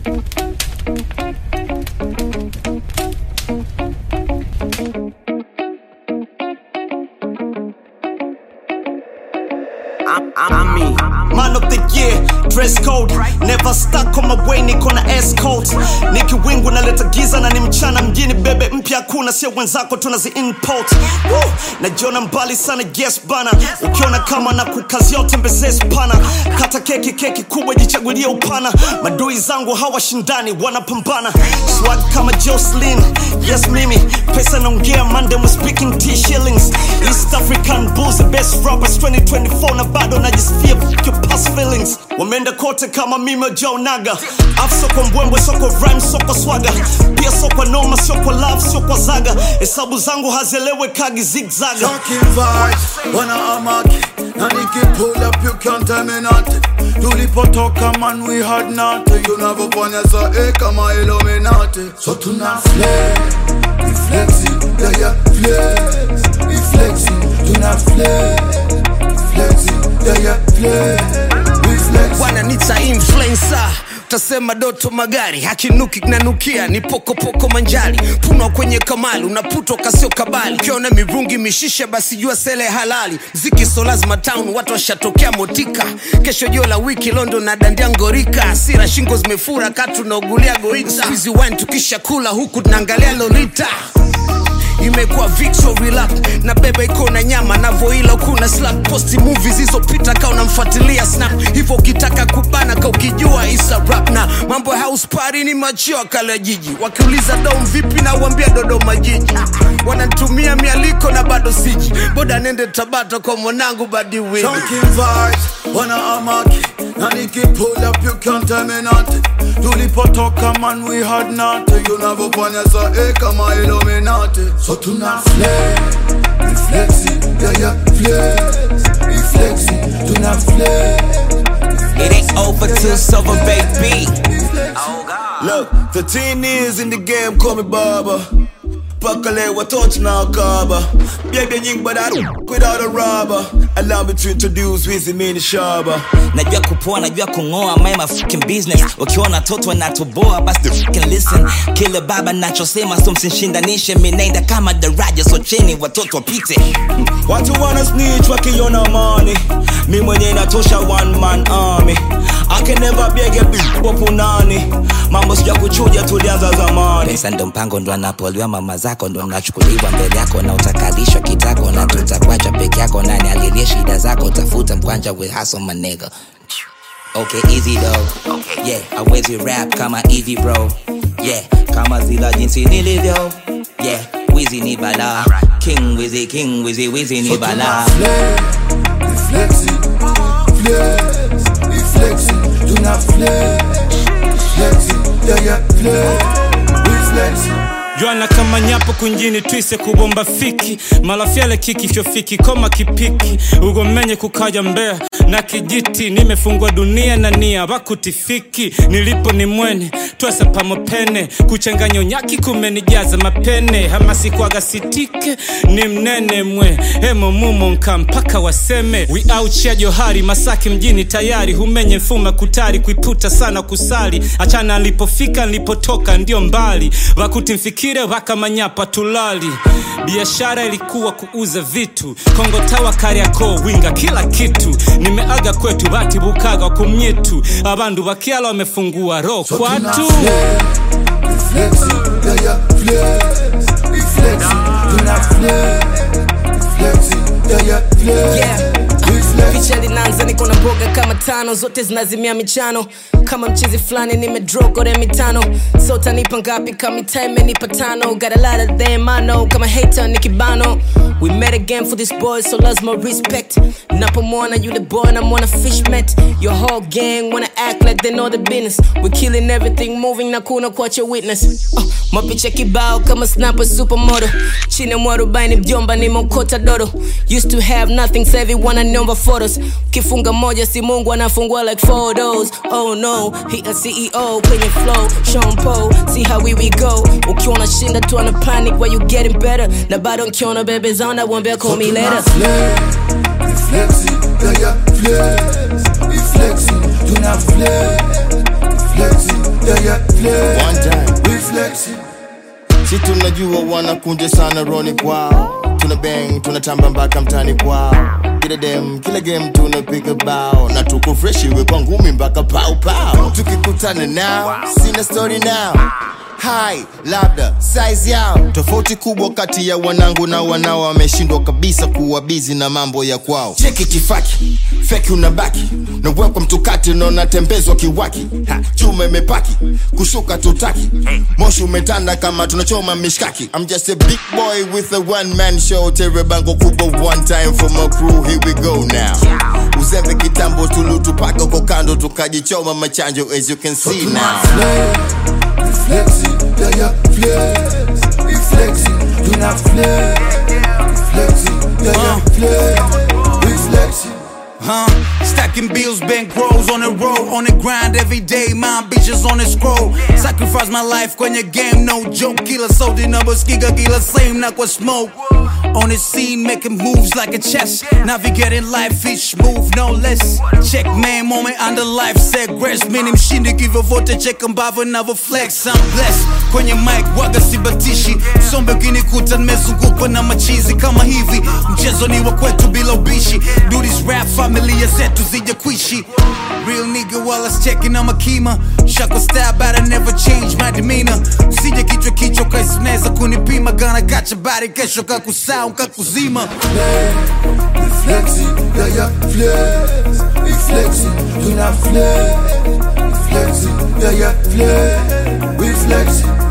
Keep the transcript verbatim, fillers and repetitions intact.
I'm me, man of the year, dress code, never stuck on my way, niko na escort. Niki wingu na leta giza na ni mchana mjini, bebe mpya kuna sio wenzako tunazi import. Woo, najiona mbali sana yes bana, ukiona kama na kukazi yote mbeze spana. Kata keki keki kubwa jichagulie upana, madui zangu hawa shindani wanapambana. Swag kama Jocelyn, yes mimi, pesa naongea Monday we speaking T shillings. East African bulls, the best rappers twenty twenty-four na bado najisifia your past feelings. Wameenda kote kama mimi Joe Naga. Af soko mbwembwe soko rhyme soko swaga. Pia soko noma soko love soko zaga. Hesabu zangu hazielewe kagi zigzaga. Talking vibes, wana amaki. Na niki pull up you can't tell me nothing. Tulipotoka man we had nothing. Tunavyofanya saa eh kama Illuminati. So tuna flex, we flexing, yeah yeah flex. We flexing, tuna flex, flexing, yeah yeah flex. We flexing. Wananita influencer, utasema Doto Magari, hakinuki kinanukia, ni poko poko manjali. Puno kwenye kamali, unaputwa kasio kabali. Ukiona mirungi mishisha basi jua sele halali. Ziki so lazima town, watu washatokea motika. Kesho jio la wiki London na dandia ngorika. Sira shingo zimefura katu na ugulia goita. Squeezy wine tukisha kula huku tunangalia Lolita. Imekuwa victory lap, na bebe iko na nyama na voila kuna slap. Posti movies hizo pita ka unamfuatilia snap. Hivyo ukitaka kubana ka ukijua isa rap. Na mambo house party ni machio kala jiji. Wakiuliza dom vipi na uambia Dodoma jiji. Wanatumia mialiko na bado siji. Boda nende Tabata kwa mwanangu badi wini. Talking vibes, wana amaki. Na niki pull up you can't tell me nothing. Tulipotoka man we had nothing. Tunavyofanya saa eh kama Illuminati. So tuna flex, we flexing, yeah yeah flex. We flexing, tuna flex. It ain't over till sober, baby. Oh God. Look, thirteen years in the game, call me Baba. Pakale watoto na kaba. Biebe nyingi badari without a rubber. Allow me to introduce Wizzy Mini Shaba. Najua kupoa, najua kungoa, my my fucking business. Ukiona toto wanatoboa, basi the fucking listen. Kila baba nachosema, so msinshindanishe. Minaenda kama daraja, so chini watoto wapite. Watu wana snitch, wakiona money. Mi mwenye natosha one man army. I can never beg a bitch wapunani. Mambo sija kuchuja tulianza zamani. Pesa ndo mpango ndo anapoliwa mama zako. Ndo nachukuliwa mbele yako na utakalishwa kitako. Na tutakwacha peke yako nani alilie shida zako. Tafuta mkwanja with hustle my nigga. Okay easy though, okay. Yeah, hawezi rap kama easy bro. Yeah, kama zila jinsi nilivyo. Yeah, Wizzy ni bala. King Wizzy, King Wizzy, Wizzy ni bala. So tuna flex, we flexing, flex. We flexing, tuna flex, flexing, yeah yeah flex. We flexing. Yuana kama nyapo kunjini twise kubomba fiki. Malafiale kiki fyofiki koma kipiki. Ugo menye kukaja mbea na kijiti. Nimefungwa dunia na nia wakutifiki. Nilipo ni mwene tuwasa pamopene. Kuchanganya unyaki kumenijaza mapene. Hamasi kwa sitike ni mnene mwe. Hemo mumo nka mpaka waseme. We out ya Johari Masaki mjini tayari. Humenye mfuma kutari kuiputa sana kusali. Achana nilipofika nilipotoka ndio mbali. Wakutimfiki waka manyapa tulali. Biashara ilikuwa kuuza vitu. Kongo tawa Kariakoo winga kila kitu. Nimeaga kwetu bati bukaga kumyetu. Abandu bakiala wamefungua roho kwatu. We flexing, yeah yeah flex. We flexing, tuna flex. Flexing, yeah yeah flex. Yeah. Picha linanza niko na boga kama tano. Zote zinazimia michano. Kama mchizi flani nimedrogo de mitano. So tanipa ngapi kama time nipa tano. Got a lot of them I know. Kama hater nikibano. We met again for this boy so loves more respect. Napo mwana you the boy and I'm on a fish met. Your whole gang wanna act like they know the business. We're killing everything moving na kuna kwa your witness. uh, Mapicha kibao kama sniper supermodel. Chine mwarubaini mjomba ni mokota dodo. Used to have nothing so everyone I know by photos. Kifunga moja si mungu anafungua like photos. Oh no, he a C E O kwenye flow. Sean Paul, see how we we go. Ukiona shinda tu ana panic where you getting better. Na bado nkiona bebe zana wambia call me later. We flexing, yeah yeah flex. We flexing, tuna flex. Flexing, yeah, yeah, flex. One time. We flexing. Si tunajua wanakunja sana roni kwao. Tuna bang, tunatamba mpaka mtani kwao. Kila dem, kila game tunapiga bao. Na tuko fresh iwe kwa ngumi mpaka pau pau. Tukikutana now, sina story now. Hai, labda, size yao. Tofauti kubwa kati ya wanangu na wanao. Wameshindwa kabisa kuwa busy na mambo ya kwao. Cheki kifaki, feki unabaki. Nawekwa mtukati na unatembezwa kiwaki. Ha, chuma imepaki, kushuka tutaki. Moshi umetanda kama tunachoma mishkaki. I'm just a big boy with a one man show. Tere bango kubwa one time for my crew. Here we go now. Uzembe kitambo tulutupaka kwa kando. Tukajichoma machanjo as you can see so now. We flexing, yeah, yeah, flex. We flexing, do not flex. We flexing, yeah, yeah, flex. We flexing. Huh? Stacking bills, bank rolls on the road, on the grind every day. My bitches on the scroll. Sacrifice my life kwenye game, no joke. Killer sold in number skiga, killer same, not what smoke. On the scene, making moves like a chess. Navigating life, each move, no less. Check man, moment under life, set grace. Mini mshindi, give a vote, check mbava, never flex. I'm blessed. Kwenye mic, waga sibatishi. Sombe ukinikuta nimezungukwa na machizi kama hivi. Mchezo ni wa kwetu bila ubishi. Do this rap family zetu zija kuishi. Real nigga while I was checking on my kima. Shako style but I never change my demeanor. Usije kichwa kichwa kaisi unaweza kunipima. Gonna got your body kesho kakusau kakuzima. We flexing, yeah, yeah, flex. We flexing, do not flex. We flexing, yeah, yeah, flex. We flexing.